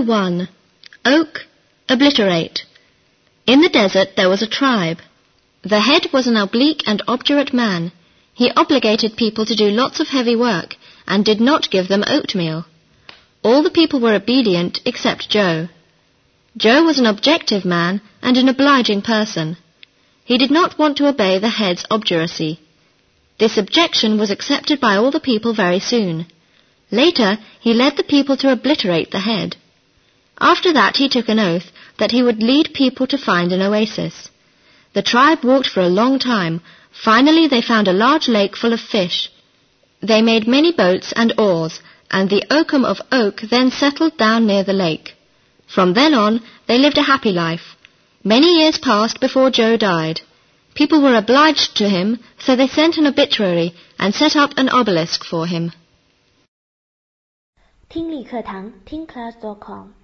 Chapter 1. Oak, Obliterate. In the desert there was a tribe. The head was an oblique and obdurate man. He obligated people to do lots of heavy work and did not give them oatmeal. All the people were obedient except Joe. Joe was an objective man and an obliging person. He did not want to obey the head's obduracy. This objection was accepted by all the people very soon. Later, he led the people to obliterate the head. After that, he took an oath that he would lead people to find an oasis. The tribe walked for a long time. Finally, they found a large lake full of fish. They made many boats and oars, and the Oakum of Oak then settled down near the lake. From then on, they lived a happy life. Many years passed before Joe died. People were obliged to him, so they sent an obituary and set up an obelisk for him. 听力课堂听class.com